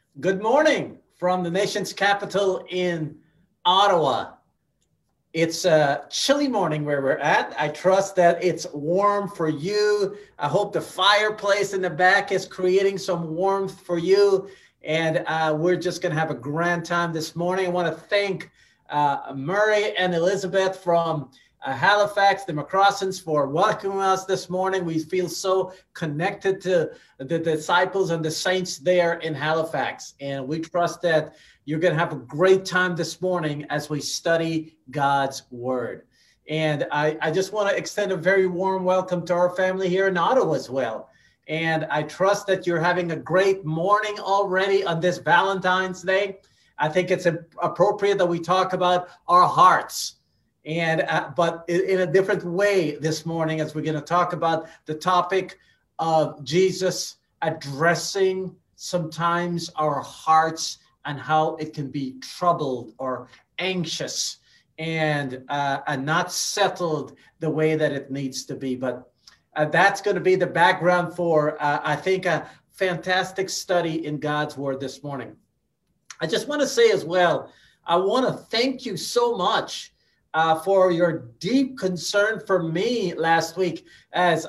Good morning from the nation's capital in Ottawa. It's a chilly morning where we're at. I trust that it's warm for you. I hope the fireplace in the back is creating some warmth for you. And we're just going to have a grand time this morning. I want to thank Murray and Elizabeth from Halifax, the McCrossans, for welcoming us this morning. We feel so connected to the disciples and the saints there in Halifax. And we trust that you're going to have a great time this morning as we study God's Word. And I just want to extend a very warm welcome to our family here in Ottawa as well. And I trust that you're having a great morning already on this Valentine's Day. I think it's appropriate that we talk about our hearts, and but in a different way this morning, as we're going to talk about the topic of Jesus addressing sometimes our hearts and how it can be troubled or anxious and not settled the way that it needs to be. But that's going to be the background for, I think, a fantastic study in God's Word this morning. I just want to say as well, I want to thank you so much for your deep concern for me last week. As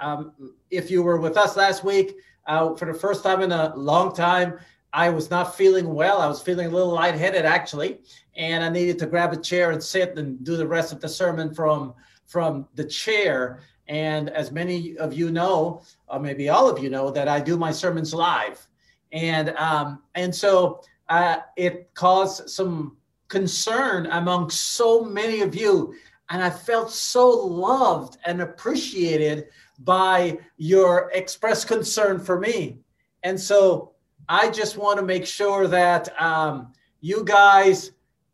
if you were with us last week, for the first time in a long time, I was not feeling well. I was feeling a little lightheaded, actually, and I needed to grab a chair and sit and do the rest of the sermon from the chair. And as many of you know, or maybe all of you know, that I do my sermons live. And so it caused some concern among so many of you. And I felt so loved and appreciated by your expressed concern for me. And so I just want to make sure that you guys,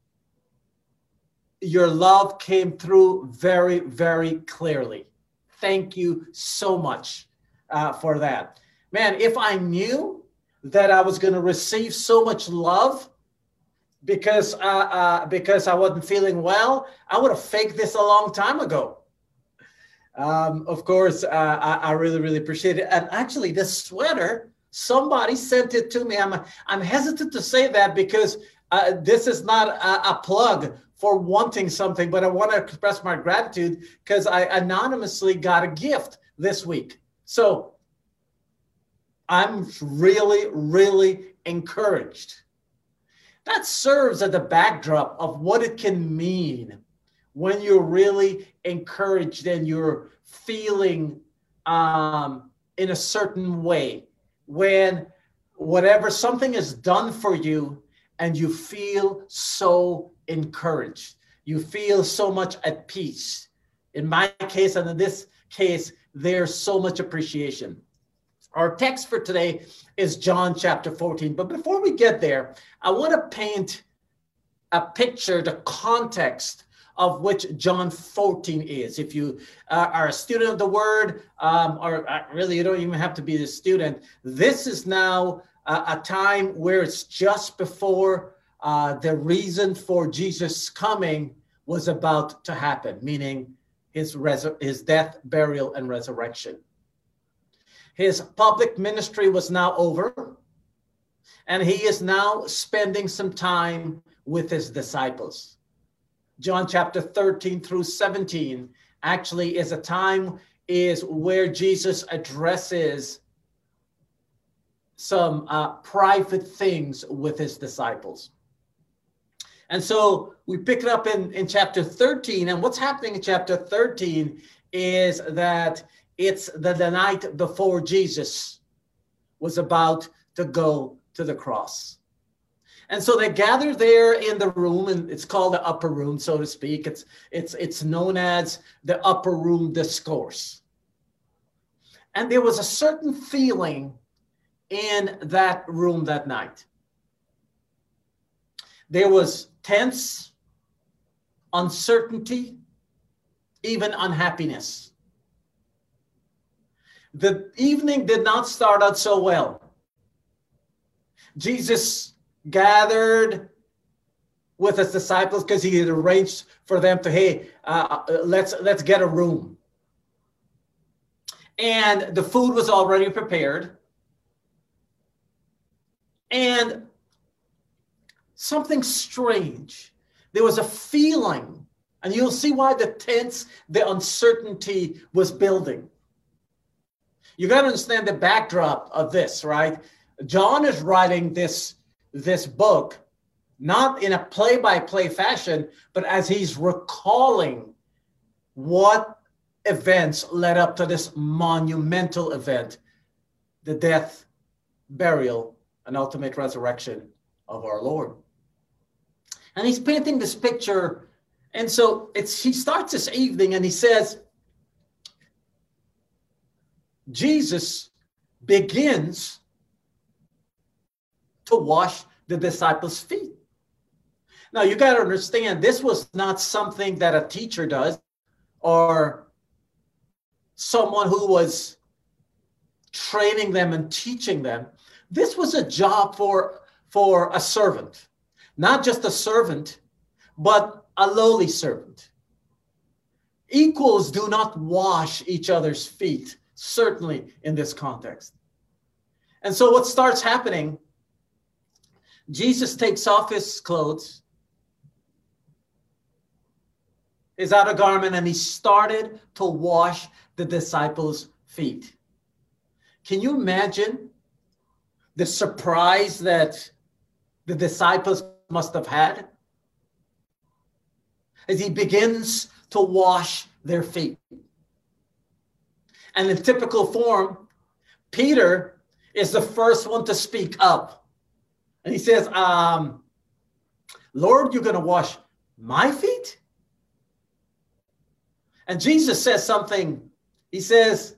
your love came through very, very clearly. Thank you so much for that. Man, if I knew that I was going to receive so much love because I wasn't feeling well, I would have faked this a long time ago. Of course, I really, really appreciate it. And actually, this sweater, somebody sent it to me. I'm hesitant to say that because this is not a plug for wanting something, but I want to express my gratitude because I anonymously got a gift this week. So I'm really, really encouraged. That serves as the backdrop of what it can mean when you're really encouraged and you're feeling in a certain way. When whatever something is done for you and you feel so encouraged, you feel so much at peace. In my case, and in this case, there's so much appreciation. Our text for today is John chapter 14. But before we get there, I want to paint a picture, the context of which John 14 is. If you are a student of the Word, or really you don't even have to be a student, this is now a time where it's just before the reason for Jesus' coming was about to happen, meaning his death, burial, and resurrection. His public ministry was now over, and he is now spending some time with his disciples. John chapter 13 through 17 actually is a time where Jesus addresses some private things with his disciples. And so we pick it up in chapter 13, and what's happening in chapter 13 is that it's the night before Jesus was about to go to the cross. And so they gather there in the room, and it's called the upper room, so to speak. It's known as the upper room discourse. And there was a certain feeling in that room that night. There was tense, uncertainty, even unhappiness. The evening did not start out so well. Jesus gathered with his disciples because he had arranged for them to, hey, let's get a room. And the food was already prepared. And something strange. There was a feeling, and you'll see why the uncertainty was building. You got to understand the backdrop of this, right? John is writing this book, not in a play-by-play fashion, but as he's recalling what events led up to this monumental event, the death, burial, and ultimate resurrection of our Lord. And he's painting this picture. And so he starts this evening and he says, Jesus begins to wash the disciples' feet. Now, you got to understand, this was not something that a teacher does or someone who was training them and teaching them. This was a job for a servant, not just a servant, but a lowly servant. Equals do not wash each other's feet, certainly in this context. And so what starts happening, Jesus takes off his clothes, his outer garment, and he started to wash the disciples' feet. Can you imagine the surprise that the disciples must have had as he begins to wash their feet? And in typical form, Peter is the first one to speak up. And he says, Lord, you're going to wash my feet? And Jesus says something. He says,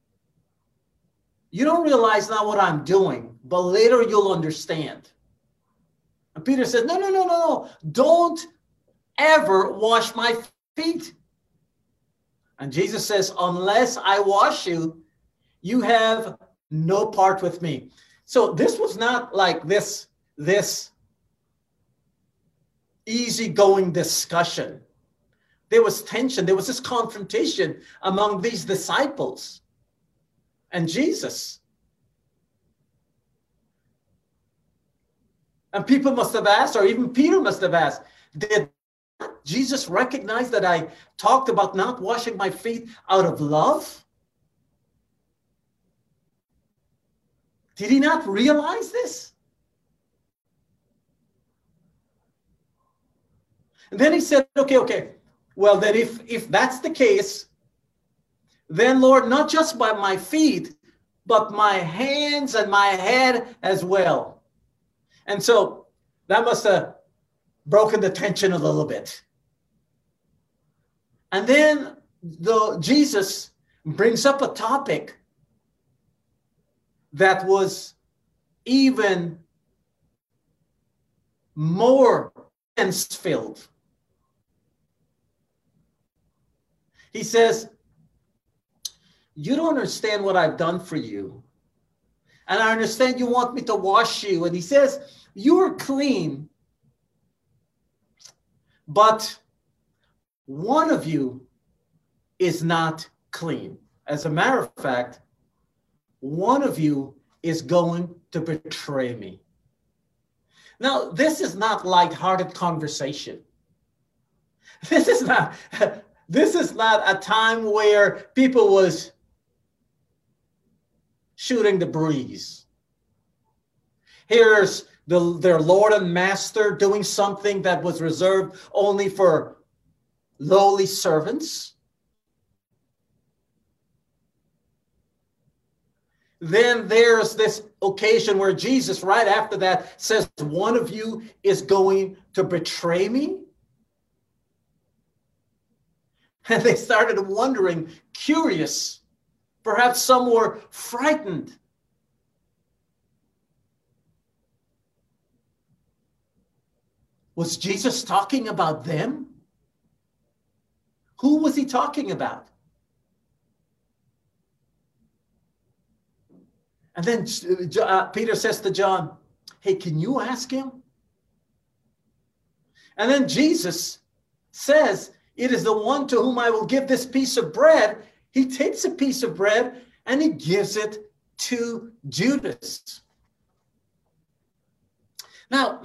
you don't realize now what I'm doing, but later you'll understand. And Peter says, no. Don't ever wash my feet. And Jesus says, unless I wash you, you have no part with me. So this was not like this easygoing discussion. There was tension. There was this confrontation among these disciples and Jesus. And people must have asked, or even Peter must have asked, did Jesus recognize that I talked about not washing my feet out of love? Did he not realize this? And then he said, okay. Well, then if that's the case, then Lord, not just by my feet, but my hands and my head as well. And so that must have broken the tension a little bit. And then Jesus brings up a topic that was even more tense-filled. He says, you don't understand what I've done for you. And I understand you want me to wash you. And he says, you are clean, but one of you is not clean. As a matter of fact, one of you is going to betray me. Now, this is not lighthearted conversation. This is not a time where people was shooting the breeze. Here's their Lord and Master doing something that was reserved only for lowly servants. Then there's this occasion where Jesus, right after that, says, one of you is going to betray me. And they started wondering, curious. Perhaps some were frightened. Was Jesus talking about them? Who was he talking about? And then Peter says to John, hey, can you ask him? And then Jesus says, it is the one to whom I will give this piece of bread. He takes a piece of bread and he gives it to Judas. Now,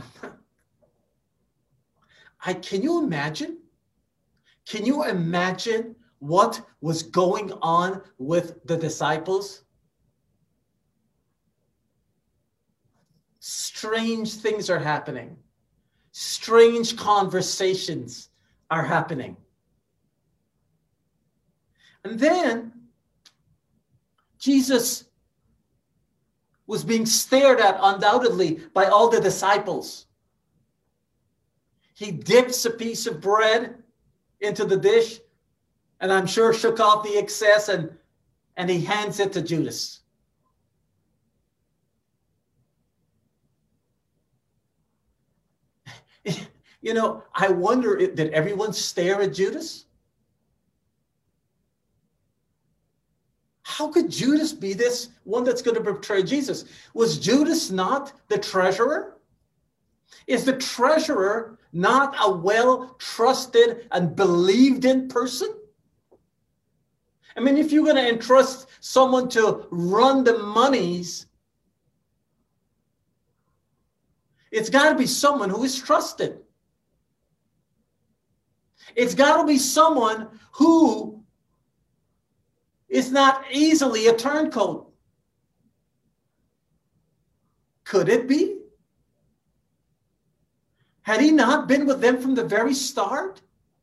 can you imagine? Can you imagine what was going on with the disciples? Strange things are happening. Strange conversations are happening. And then Jesus was being stared at undoubtedly by all the disciples. He dips a piece of bread into the dish, and I'm sure shook off the excess, and he hands it to Judas. You know, I wonder, did everyone stare at Judas? How could Judas be this one that's going to betray Jesus? Was Judas not the treasurer? Is the treasurer not a well-trusted and believed-in person? I mean, if you're going to entrust someone to run the monies, it's got to be someone who is trusted. It's got to be someone who is not easily a turncoat. Could it be? Had he not been with them from the very start?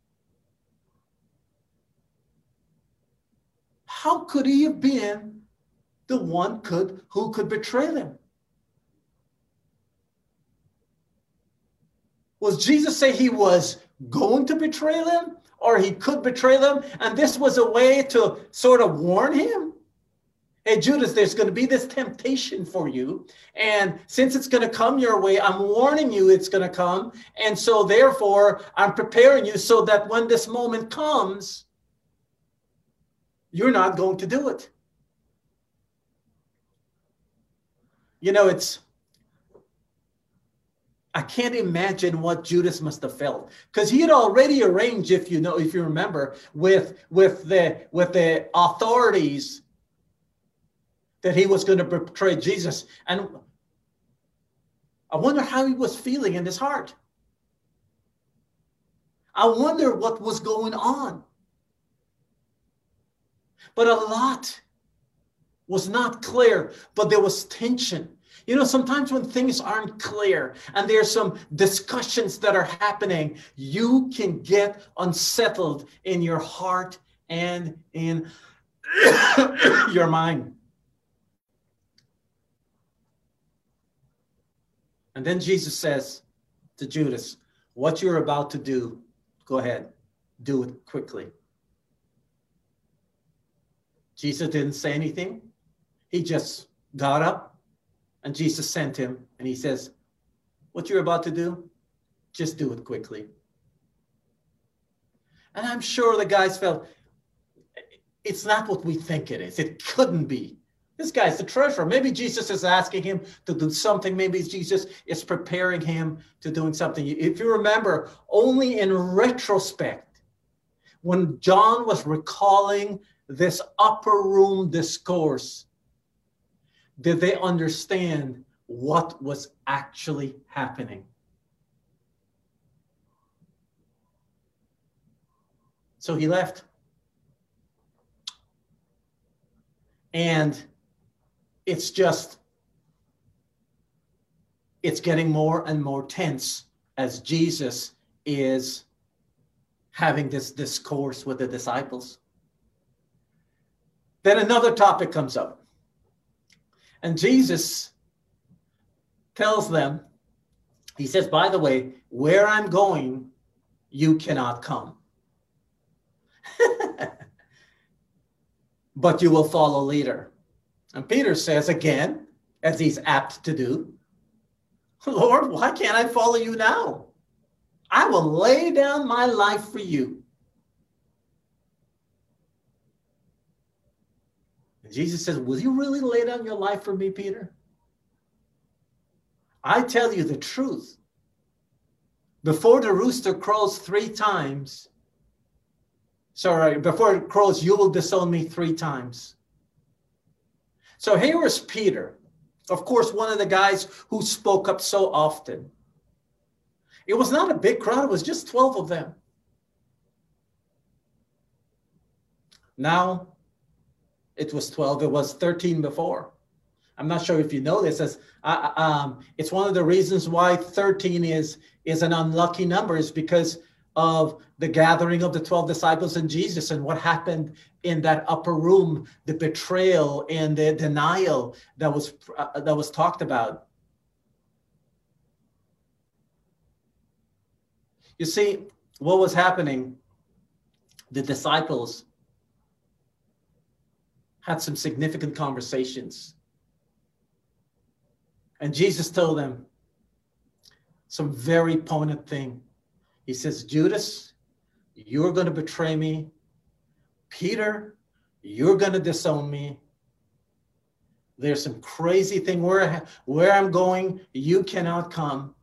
How could he have been the one who could betray them? Was Jesus say he was going to betray them, or he could betray them, and this was a way to sort of warn him? Hey, Judas, there's going to be this temptation for you, and since it's going to come your way, I'm warning you it's going to come, and so therefore I'm preparing you so that when this moment comes, you're not going to do it. You know, I can't imagine what Judas must have felt, because he had already arranged, if you remember, with the authorities that he was going to betray Jesus. And I wonder how he was feeling in his heart. I wonder what was going on. But a lot was not clear, but there was tension. You know, sometimes when things aren't clear and there's some discussions that are happening, you can get unsettled in your heart and in your mind. And then Jesus says to Judas, what you're about to do, go ahead, do it quickly. Jesus didn't say anything. He just got up, and Jesus sent him, and he says, what you're about to do, just do it quickly. And I'm sure the guys felt, it's not what we think it is. It couldn't be. This guy's the treasurer. Maybe Jesus is asking him to do something. Maybe Jesus is preparing him to doing something. If you remember, only in retrospect, when John was recalling this upper room discourse, did they understand what was actually happening. So he left. And it's getting more and more tense as Jesus is having this discourse with the disciples. Then another topic comes up. And Jesus tells them, he says, by the way, where I'm going, you cannot come. But you will follow later. And Peter says again, as he's apt to do, Lord, why can't I follow you now? I will lay down my life for you. And Jesus says, will you really lay down your life for me, Peter? I tell you the truth. Before the rooster crows 3 times, before it crows, you will disown me 3 times. So here is Peter. Of course, one of the guys who spoke up so often. It was not a big crowd. It was just 12 of them. Now, it was 12. It was 13 before. I'm not sure if you know this. It's one of the reasons why 13 is an unlucky number, is because of the gathering of the 12 disciples and Jesus and what happened in that upper room, the betrayal and the denial that was talked about. You see, what was happening, the disciples had some significant conversations. And Jesus told them some very poignant thing. He says, Judas, you're going to betray me. Peter, you're going to disown me. There's some crazy thing where I'm going, you cannot come.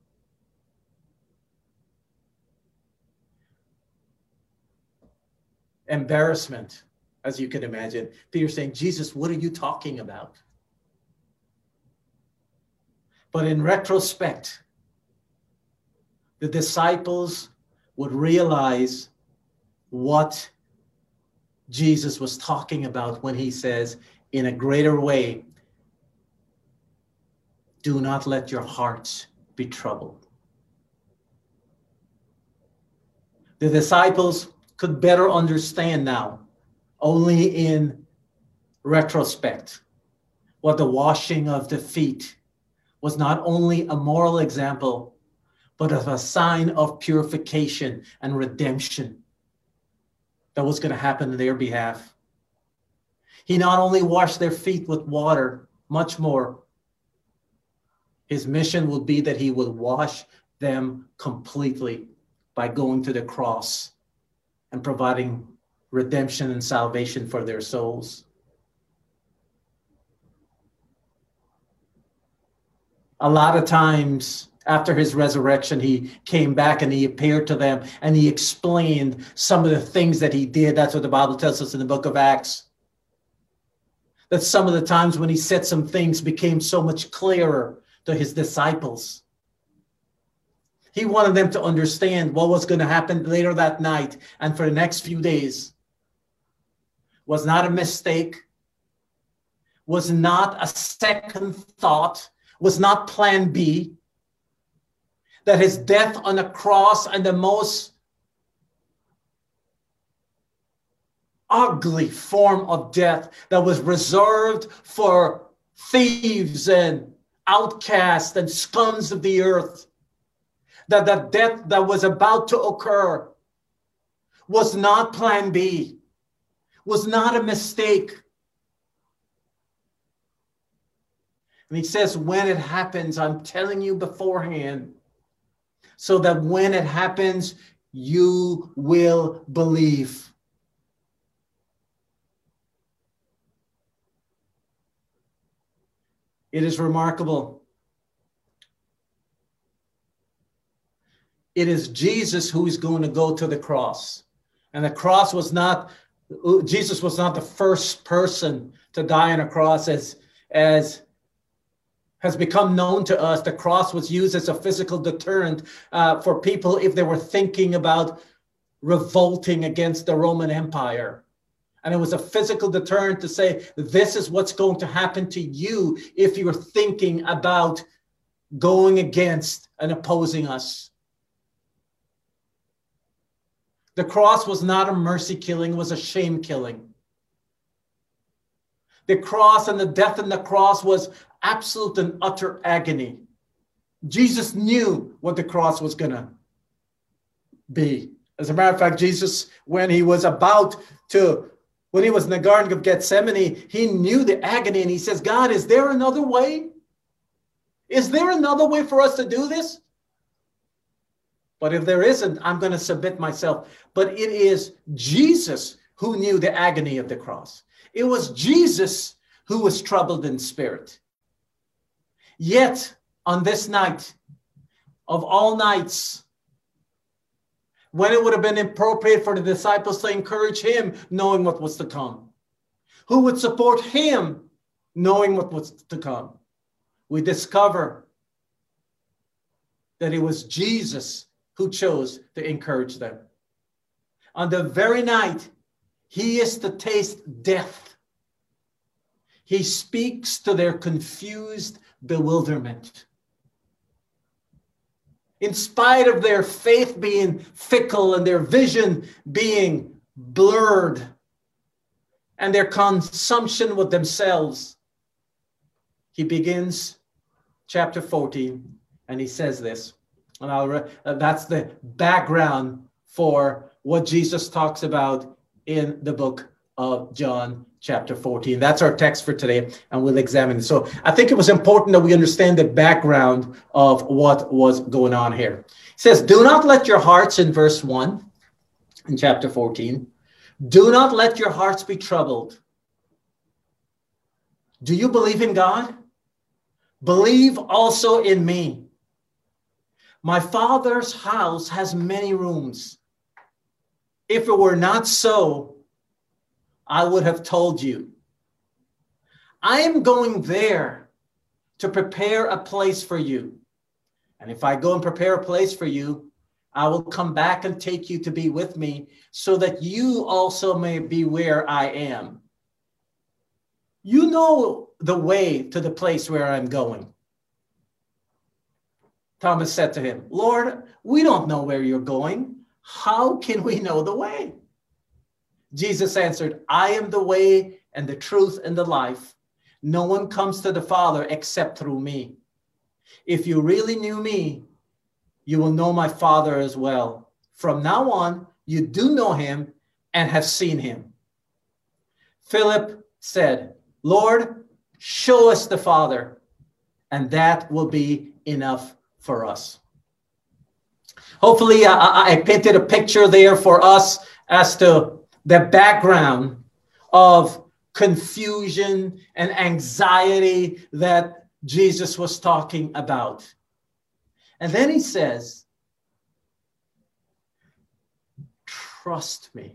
Embarrassment, as you can imagine. Peter saying, Jesus, what are you talking about? But in retrospect, the disciples would realize what Jesus was talking about when he says, in a greater way, do not let your hearts be troubled. The disciples could better understand now, only in retrospect, what the washing of the feet was not only a moral example, but of a sign of purification and redemption that was going to happen in their behalf. He not only washed their feet with water, much more. His mission would be that he would wash them completely by going to the cross and providing redemption and salvation for their souls. A lot of times after his resurrection, he came back and he appeared to them and he explained some of the things that he did. That's what the Bible tells us in the book of Acts. That some of the times when he said some things became so much clearer to his disciples. He wanted them to understand what was going to happen later that night and for the next few days. Was not a mistake, was not a second thought, was not plan B. That his death on a cross and the most ugly form of death that was reserved for thieves and outcasts and scums of the earth, that the death that was about to occur was not plan B, was not a mistake. And he says, when it happens, I'm telling you beforehand, so that when it happens, you will believe. It is remarkable. It is Jesus who is going to go to the cross. And the cross was not, Jesus was not the first person to die on a cross as has become known to us. The cross was used as a physical deterrent for people if they were thinking about revolting against the Roman Empire. And it was a physical deterrent to say, this is what's going to happen to you if you're thinking about going against and opposing us. The cross was not a mercy killing, it was a shame killing. The cross and the death on the cross was absolute and utter agony. Jesus knew what the cross was going to be. As a matter of fact, Jesus, when he was in the Garden of Gethsemane, he knew the agony and he says, God, is there another way? Is there another way for us to do this? But if there isn't, I'm going to submit myself. But it is Jesus who knew the agony of the cross. It was Jesus who was troubled in spirit. Yet, on this night, of all nights, when it would have been appropriate for the disciples to encourage him, knowing what was to come, who would support him, knowing what was to come, we discover that it was Jesus who chose to encourage them. On the very night he is to taste death, he speaks to their confused bewilderment. In spite of their faith being fickle and their vision being blurred and their consumption with themselves, he begins chapter 14 and he says this, and that's the background for what Jesus talks about in the book of John chapter 14. That's our text for today, and we'll examine it. So I think it was important that we understand the background of what was going on here. It says, do not let your hearts, in verse 1 in chapter 14, do not let your hearts be troubled. Do you believe in God? Believe also in me. My Father's house has many rooms. If it were not so, I would have told you. I am going there to prepare a place for you. And if I go and prepare a place for you, I will come back and take you to be with me, so that you also may be where I am. You know the way to the place where I'm going. Thomas said to him, Lord, we don't know where you're going. How can we know the way? Jesus answered, I am the way and the truth and the life. No one comes to the Father except through me. If you really knew me, you will know my Father as well. From now on, you do know him and have seen him. Philip said, Lord, show us the Father, and that will be enough for us. Hopefully, I painted a picture there for us as to the background of confusion and anxiety that Jesus was talking about. And then he says, trust me.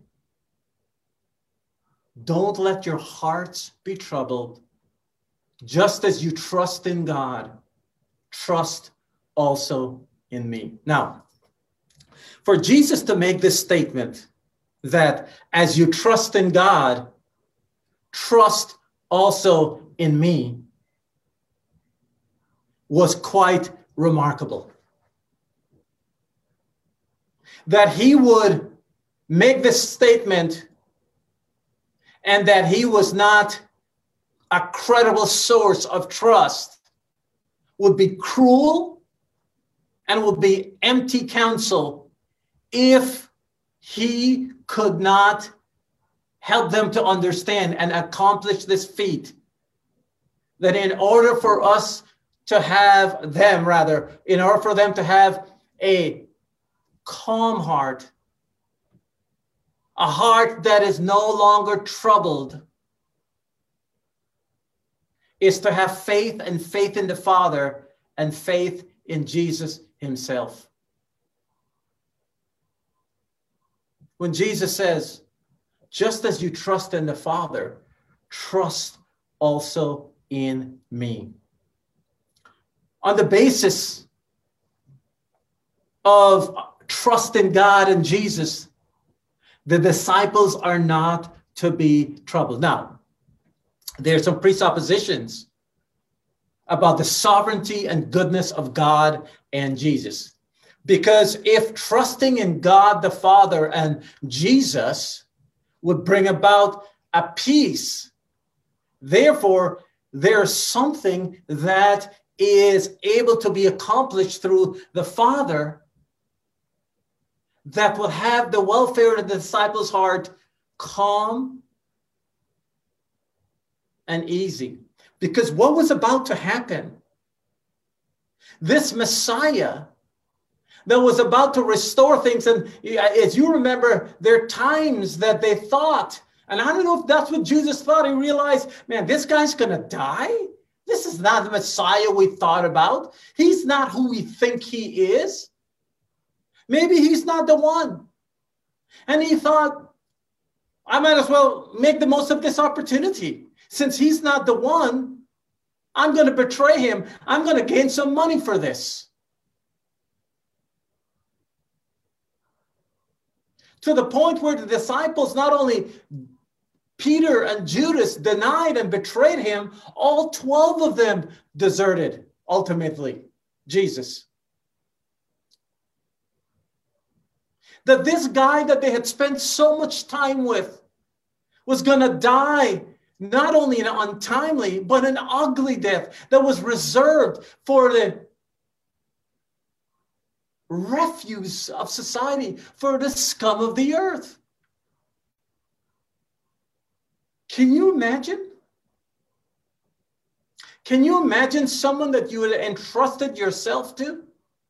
Don't let your hearts be troubled. Just as you trust in God, trust also in me. Now, for Jesus to make this statement that as you trust in God, trust also in me, was quite remarkable. That he would make this statement and that he was not a credible source of trust would be cruel and would be empty counsel if he could not help them to understand and accomplish this feat. That in order for us to have them, in order for them to have a calm heart, a heart that is no longer troubled, is to have faith, and faith in the Father and faith in Jesus himself. When Jesus says, just as you trust in the Father, trust also in me. On the basis of trust in God and Jesus, the disciples are not to be troubled. Now, there are some presuppositions about the sovereignty and goodness of God and Jesus. Because if trusting in God the Father and Jesus would bring about a peace, therefore, there's something that is able to be accomplished through the Father that will have the welfare of the disciples' heart calm and easy. Because what was about to happen, this Messiah that was about to restore things, and as you remember, there are times that they thought, and I don't know if that's what Jesus thought, he realized, man, this guy's going to die? This is not the Messiah we thought about. He's not who we think he is. Maybe he's not the one. And he thought, I might as well make the most of this opportunity. Since he's not the one, I'm going to betray him. I'm going to gain some money for this. To the point where the disciples, not only Peter and Judas, denied and betrayed him, all 12 of them deserted, ultimately, Jesus. That this guy that they had spent so much time with was going to die, not only an untimely, but an ugly death that was reserved for the refuse of society, for the scum of the earth. Can you imagine? Can you imagine someone that you had entrusted yourself to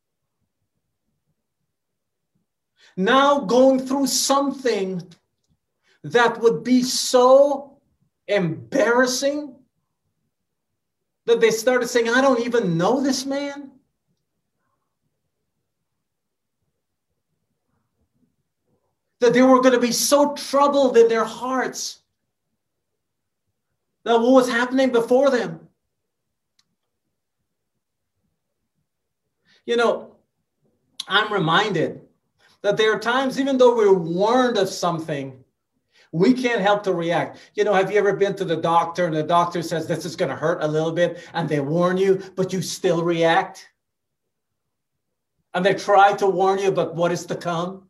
now going through something that would be so embarrassing that they started saying, I don't even know this man? That they were going to be so troubled in their hearts that what was happening before them. You know, I'm reminded that there are times, even though we're warned of something, we can't help to react. You know, have you ever been to the doctor and the doctor says this is going to hurt a little bit and they warn you, but you still react? And they try to warn you about what is to come?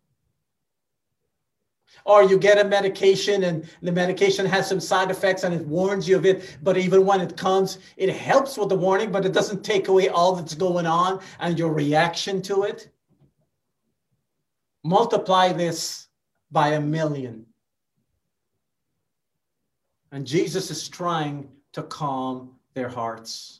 Or you get a medication and the medication has some side effects and it warns you of it. But even when it comes, it helps with the warning, but it doesn't take away all that's going on and your reaction to it. Multiply this by 1,000,000. And Jesus is trying to calm their hearts.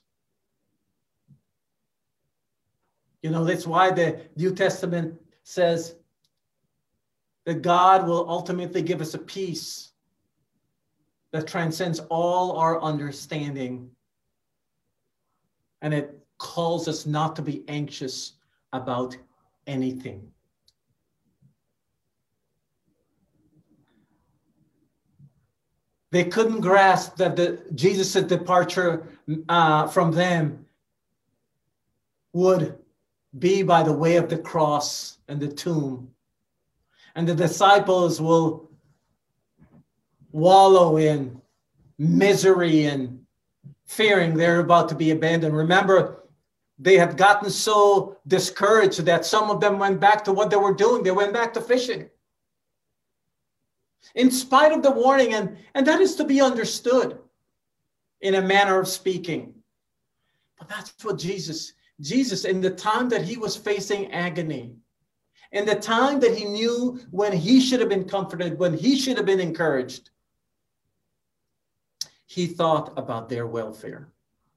You know, that's why the New Testament says that God will ultimately give us a peace that transcends all our understanding. And it calls us not to be anxious about anything. They couldn't grasp that Jesus' departure from them would be by the way of the cross and the tomb. And the disciples will wallow in misery and fearing they're about to be abandoned. Remember, they had gotten so discouraged that some of them went back to what they were doing. They went back to fishing. In spite of the warning, and that is to be understood in a manner of speaking. But that's what Jesus, in the time that he was facing agony, in the time that he knew when he should have been comforted, when he should have been encouraged, he thought about their welfare.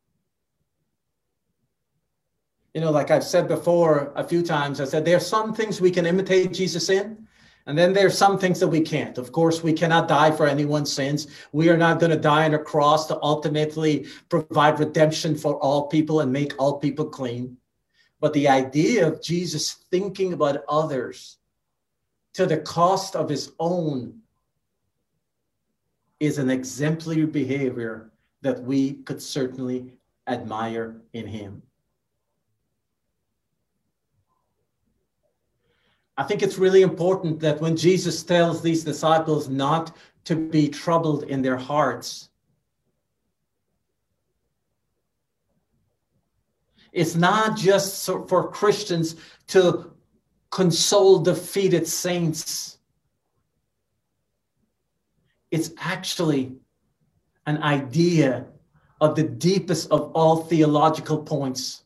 You know, like I've said before a few times, I said there are some things we can imitate Jesus in, and then there are some things that we can't. Of course, we cannot die for anyone's sins. We are not going to die on a cross to ultimately provide redemption for all people and make all people clean. But the idea of Jesus thinking about others to the cost of his own is an exemplary behavior that we could certainly admire in him. I think it's really important that when Jesus tells these disciples not to be troubled in their hearts, it's not just for Christians to console defeated saints. It's actually an idea of the deepest of all theological points.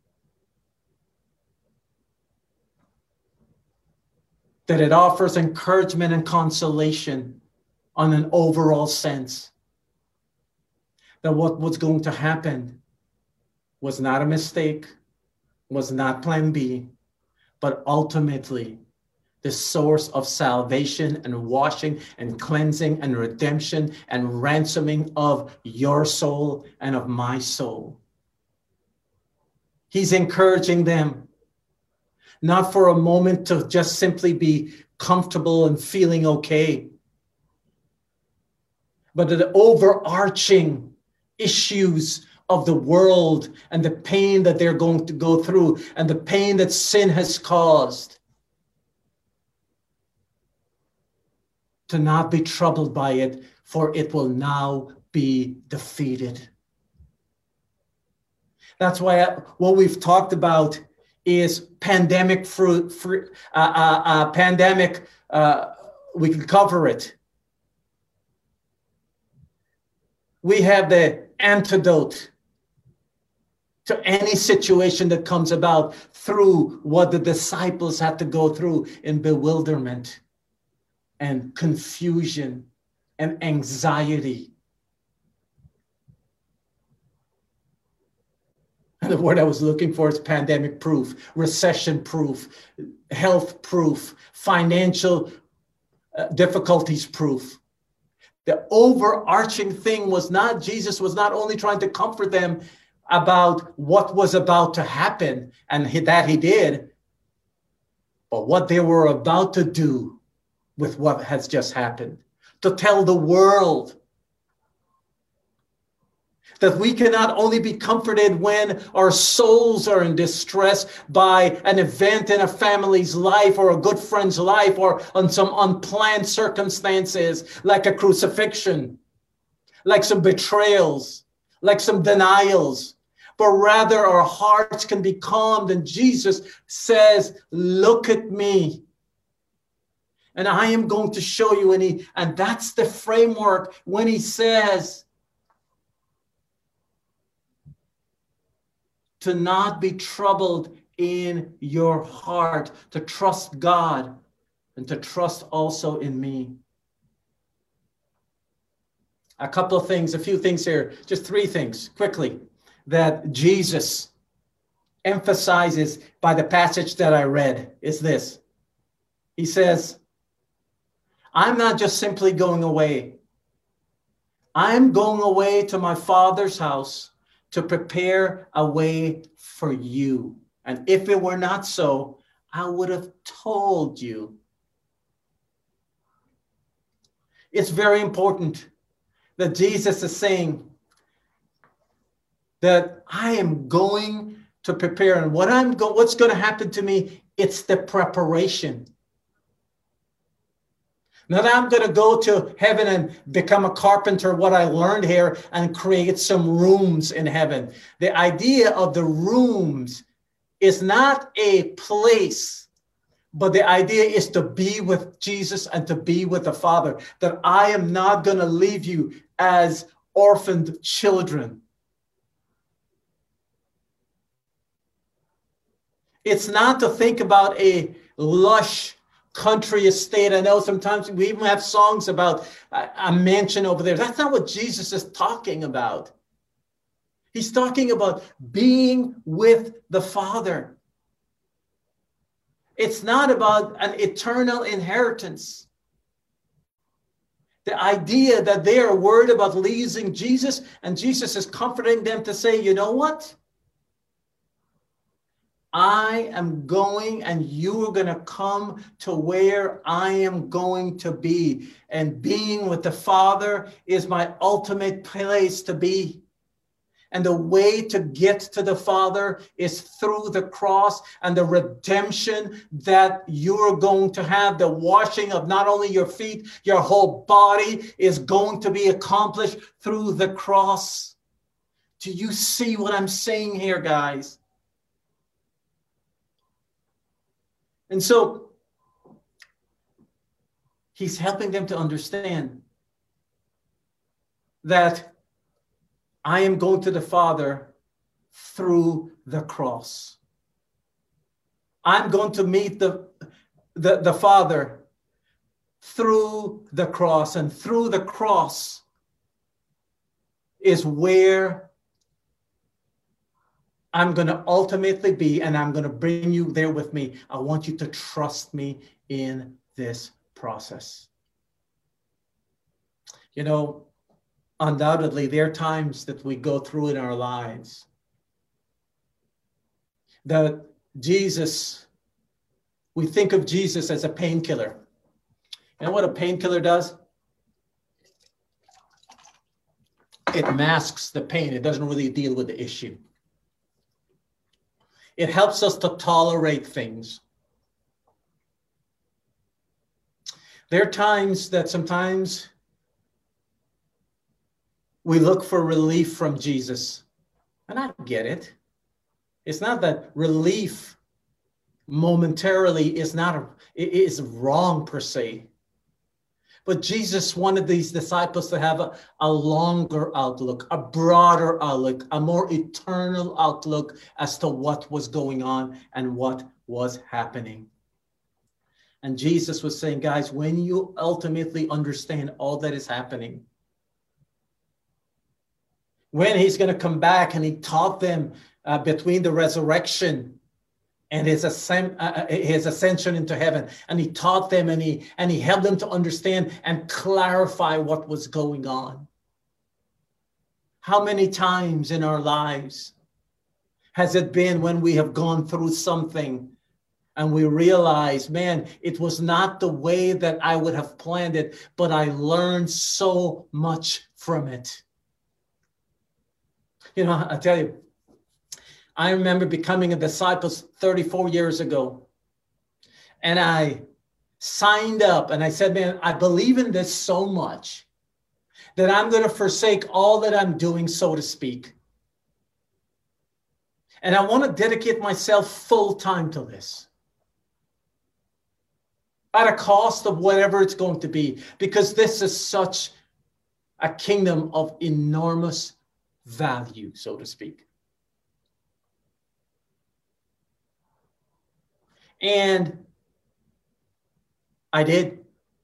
That it offers encouragement and consolation on an overall sense. That what was going to happen was not a mistake, was not plan B, but ultimately the source of salvation and washing and cleansing and redemption and ransoming of your soul and of my soul. He's encouraging them, not for a moment to just simply be comfortable and feeling okay, but the overarching issues of the world and the pain that they're going to go through and the pain that sin has caused, to not be troubled by it, for it will now be defeated. That's why what we've talked about is pandemic pandemic. We can cover it. We have the antidote to any situation that comes about through what the disciples had to go through in bewilderment and confusion and anxiety. And the word I was looking for is pandemic proof, recession proof, health proof, financial difficulties proof. The overarching thing was not, Jesus was not only trying to comfort them about what was about to happen, and that he did, but what they were about to do with what has just happened, to tell the world that we can not only be comforted when our souls are in distress by an event in a family's life or a good friend's life or on some unplanned circumstances like a crucifixion, like some betrayals, like some denials, but rather our hearts can be calmed. And Jesus says, look at me, and I am going to show you. And that's the framework when he says, to not be troubled in your heart, to trust God and to trust also in me. A few things here, just 3 things quickly that Jesus emphasizes by the passage that I read is this. He says, I'm not just simply going away. I'm going away to my Father's house to prepare a way for you. And if it were not so, I would have told you. It's very important that Jesus is saying that I am going to prepare. And what's going to happen to me, it's the preparation. Not that I'm going to go to heaven and become a carpenter, what I learned here, and create some rooms in heaven. The idea of the rooms is not a place, but the idea is to be with Jesus and to be with the Father. That I am not going to leave you as orphaned children. It's not to think about a lush country estate. I know sometimes we even have songs about a mansion over there. That's not what Jesus is talking about. He's talking about being with the Father. It's not about an eternal inheritance. The idea that they are worried about losing Jesus, and Jesus is comforting them to say, you know what? I am going, and you are going to come to where I am going to be. And being with the Father is my ultimate place to be. And the way to get to the Father is through the cross and the redemption that you're going to have. The washing of not only your feet, your whole body is going to be accomplished through the cross. Do you see what I'm saying here, guys? And so he's helping them to understand that I am going to the Father through the cross. I'm going to meet the Father through the cross. And through the cross is where I'm going to ultimately be, and I'm going to bring you there with me. I want you to trust me in this process. You know, undoubtedly, there are times that we go through in our lives that we think of Jesus as a painkiller. You know what a painkiller does? it masks the pain. It doesn't really deal with the issue. It helps us to tolerate things. There are times that sometimes we look for relief from Jesus. And I get it. It's not that relief momentarily is wrong per se. But Jesus wanted these disciples to have a longer outlook, a broader outlook, a more eternal outlook as to what was going on and what was happening. And Jesus was saying, guys, when you ultimately understand all that is happening, when he's going to come back, and he taught them between the resurrection and his ascension into heaven, and he taught them, and he helped them to understand and clarify what was going on. How many times in our lives has it been when we have gone through something and we realize, man, it was not the way that I would have planned it, but I learned so much from it. You know, I tell you, I remember becoming a disciple 34 years ago. And I signed up and I said, man, I believe in this so much that I'm going to forsake all that I'm doing, so to speak. And I want to dedicate myself full time to this, at a cost of whatever it's going to be, because this is such a kingdom of enormous value, so to speak. And I did.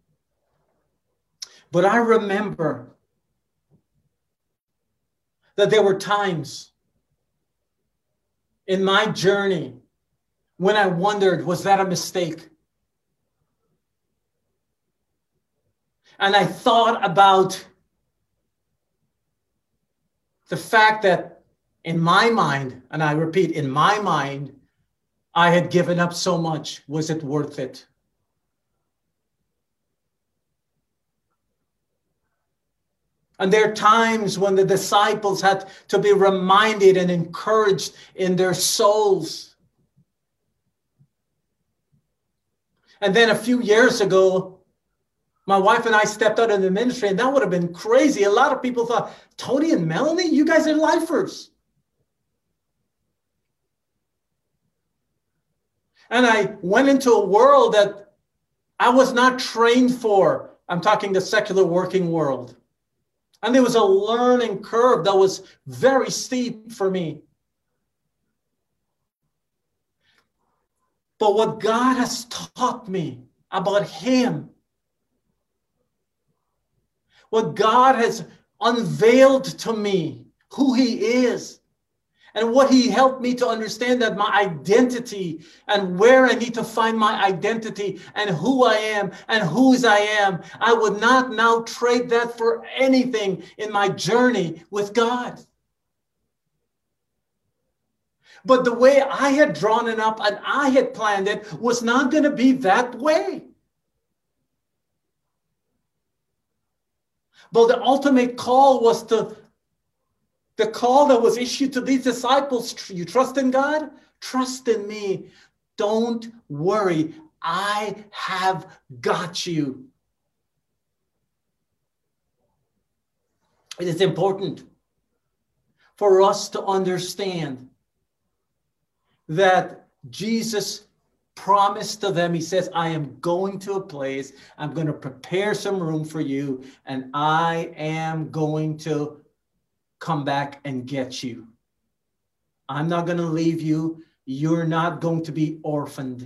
But I remember that there were times in my journey when I wondered, was that a mistake? And I thought about the fact that in my mind, and I repeat, in my mind, I had given up so much. Was it worth it? And there are times when the disciples had to be reminded and encouraged in their souls. And then a few years ago, my wife and I stepped out in the ministry, and that would have been crazy. A lot of people thought, Tony and Melanie, you guys are lifers. And I went into a world that I was not trained for. I'm talking the secular working world. And there was a learning curve that was very steep for me. But what God has taught me about him, what God has unveiled to me, who he is, and what he helped me to understand, that my identity and where I need to find my identity and who I am and whose I am, I would not now trade that for anything in my journey with God. But the way I had drawn it up and I had planned it was not going to be that way. But the ultimate call was the call that was issued to these disciples. You trust in God? Trust in me. Don't worry. I have got you. It is important for us to understand that Jesus promised to them, he says, I am going to a place, I'm going to prepare some room for you, and I am going to come back and get you. I'm not going to leave you. You're not going to be orphaned.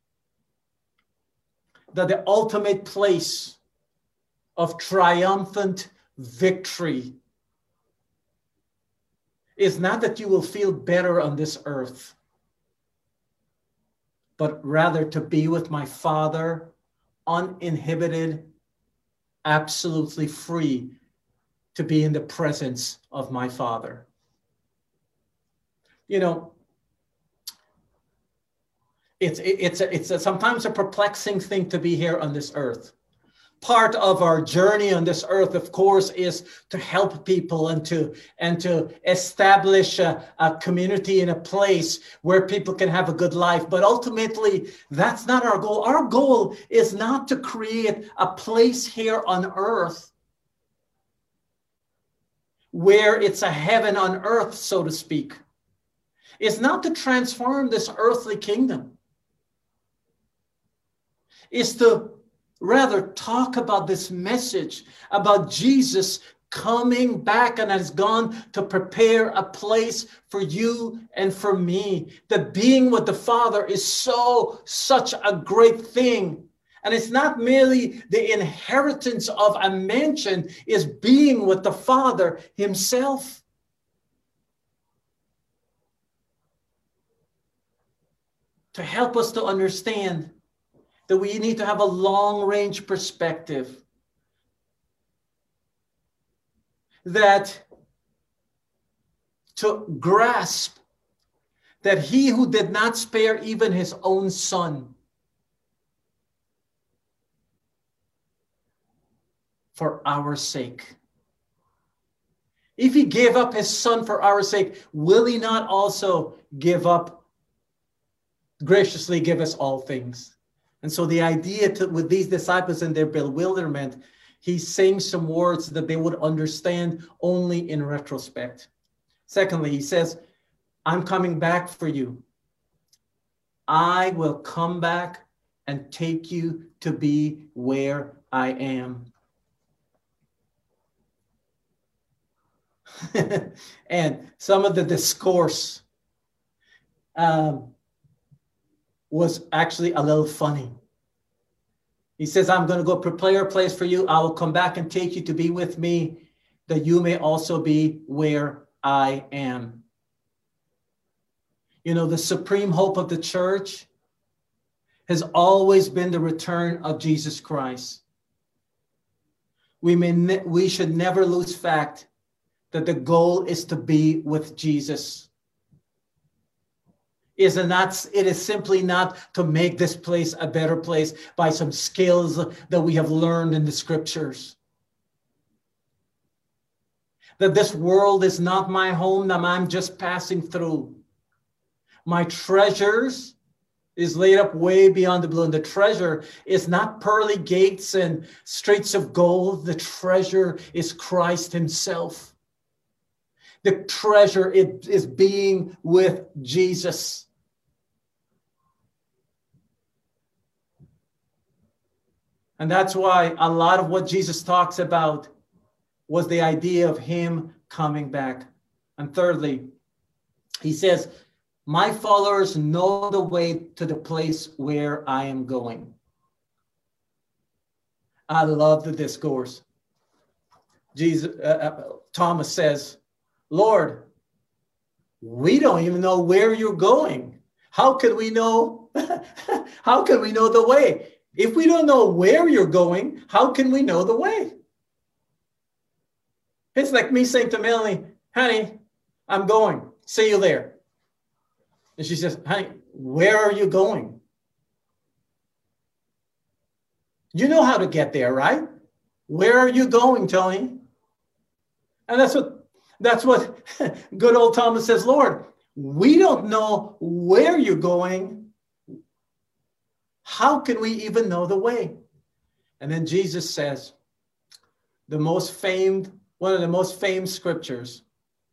That the ultimate place of triumphant victory is not that you will feel better on this earth, but rather to be with my Father, uninhibited, absolutely free to be in the presence of my Father. You know, it's sometimes a perplexing thing to be here on this earth, part of our journey on this earth, of course, is to help people and to establish a community in a place where people can have a good life. But ultimately, that's not our goal. Our goal is not to create a place here on earth where it's a heaven on earth, so to speak. It's not to transform this earthly kingdom. It's to rather talk about this message about Jesus coming back and has gone to prepare a place for you and for me. That being with the Father is such a great thing. And it's not merely the inheritance of a mansion, is being with the Father himself. To help us to understand that we need to have a long-range perspective. That to grasp that he who did not spare even his own son for our sake. If he gave up his son for our sake, will he not also graciously give us all things? And so the idea with these disciples in their bewilderment, he's saying some words that they would understand only in retrospect. Secondly, he says, I'm coming back for you. I will come back and take you to be where I am. And some of the discourse was actually a little funny. He says, I'm going to go prepare a place for you. I will come back and take you to be with me, that you may also be where I am. You know, the supreme hope of the church has always been the return of Jesus Christ. We should never lose fact that the goal is to be with Jesus. It is simply not to make this place a better place by some skills that we have learned in the scriptures. That this world is not my home, that I'm just passing through. My treasures is laid up way beyond the blue. And the treasure is not pearly gates and streets of gold. The treasure is Christ himself. The treasure is being with Jesus. And that's why a lot of what Jesus talks about was the idea of him coming back. And thirdly, he says, my followers know the way to the place where I am going. I love the discourse. Thomas says, Lord, we don't even know where you're going. How can we know? How can we know the way? If we don't know where you're going, how can we know the way? It's like me saying to Melanie, honey, I'm going. See you there. And she says, honey, where are you going? You know how to get there, right? Where are you going, Tony? And that's what good old Thomas says, Lord, we don't know where you're going. How can we even know the way? And then Jesus says, one of the most famed scriptures,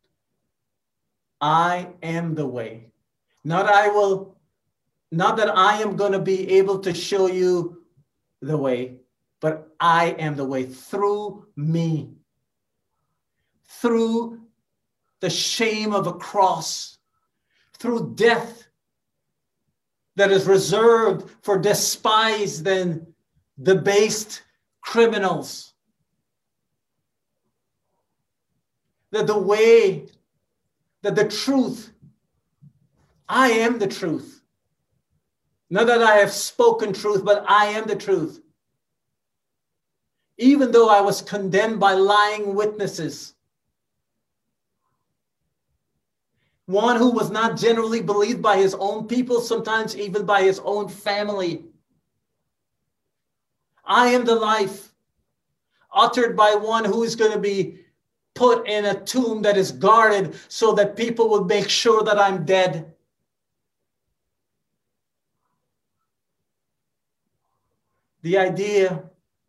I am the way. Not that I am going to be able to show you the way, but I am the way through me. Through the shame of a cross, through death that is reserved for despised and debased criminals. That the way, that the truth, I am the truth. Not that I have spoken truth, but I am the truth. Even though I was condemned by lying witnesses, one who was not generally believed by his own people, sometimes even by his own family. I am the life. uttered by one who is going to be put in a tomb that is guarded so that people will make sure that I'm dead. The idea,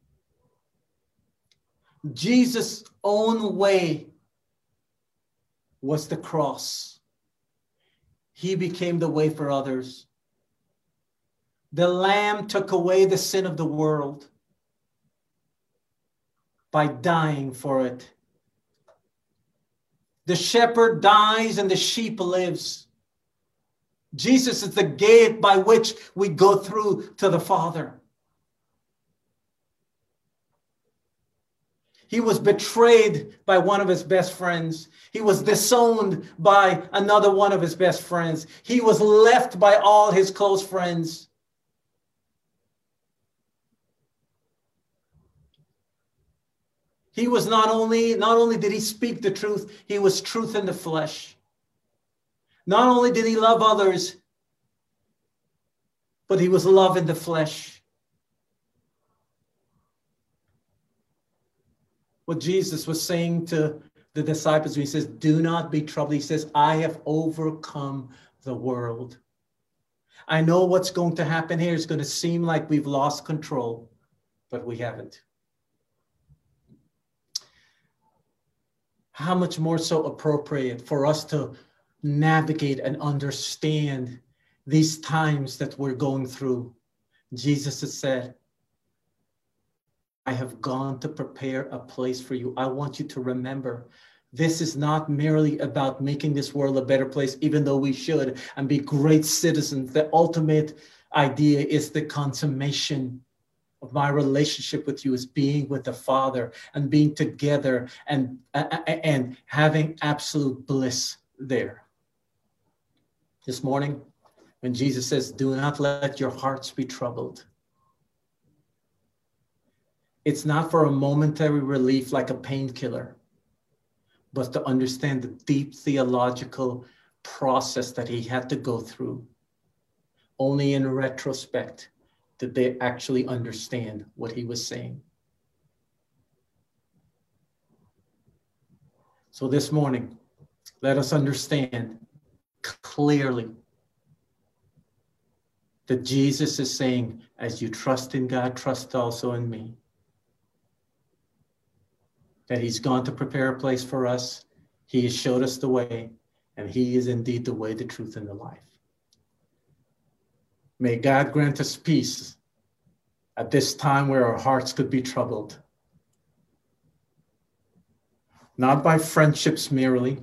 Jesus' own way was the cross. He became the way for others. The Lamb took away the sin of the world by dying for it. The shepherd dies and the sheep lives. Jesus is the gate by which we go through to the Father. He was betrayed by one of his best friends. He was disowned by another one of his best friends. He was left by all his close friends. He was not only did he speak the truth, he was truth in the flesh. Not only did he love others, but he was love in the flesh. What Jesus was saying to the disciples, he says, do not be troubled. He says, I have overcome the world. I know what's going to happen here. It's going to seem like we've lost control, but we haven't. How much more so appropriate for us to navigate and understand these times that we're going through. Jesus has said, I have gone to prepare a place for you. I want you to remember, this is not merely about making this world a better place, even though we should and be great citizens. The ultimate idea is the consummation of my relationship with you, is being with the Father and being together and having absolute bliss there. This morning, when Jesus says, do not let your hearts be troubled, it's not for a momentary relief like a painkiller, but to understand the deep theological process that he had to go through. Only in retrospect did they actually understand what he was saying. So this morning, let us understand clearly that Jesus is saying, as you trust in God, trust also in me. That he's gone to prepare a place for us. He has showed us the way, and he is indeed the way, the truth, and the life. May God grant us peace at this time where our hearts could be troubled. Not by friendships merely,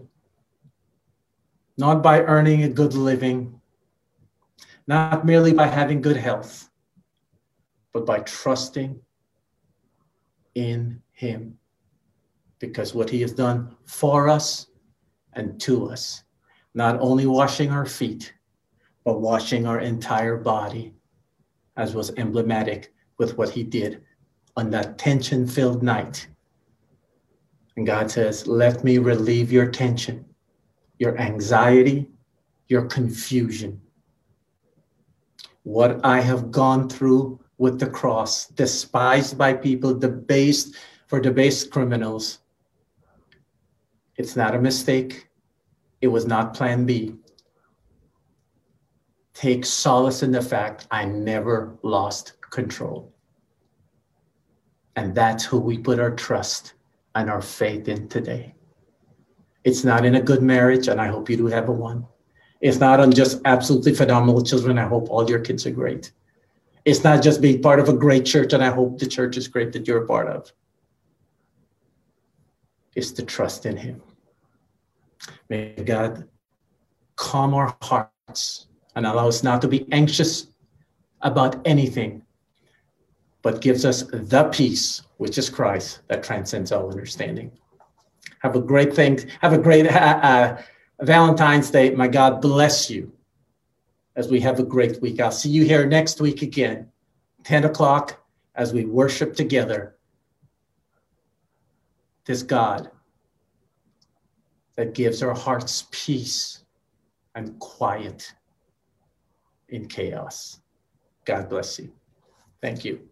not by earning a good living, not merely by having good health, but by trusting in him. Because what he has done for us and to us, not only washing our feet, but washing our entire body, as was emblematic with what he did on that tension-filled night. And God says, let me relieve your tension, your anxiety, your confusion. What I have gone through with the cross, despised by people, debased criminals. It's not a mistake. It was not plan B. Take solace in the fact I never lost control. And that's who we put our trust and our faith in today. It's not in a good marriage, and I hope you do have a one. It's not on just absolutely phenomenal children. I hope all your kids are great. It's not just being part of a great church, and I hope the church is great that you're a part of. It's to trust in him. May God calm our hearts and allow us not to be anxious about anything, but gives us the peace, which is Christ, that transcends all understanding. Have a great thing. Have a great Valentine's Day. My God bless you as we have a great week. I'll see you here next week again, 10 o'clock, as we worship together this God that gives our hearts peace and quiet in chaos. God bless you. Thank you.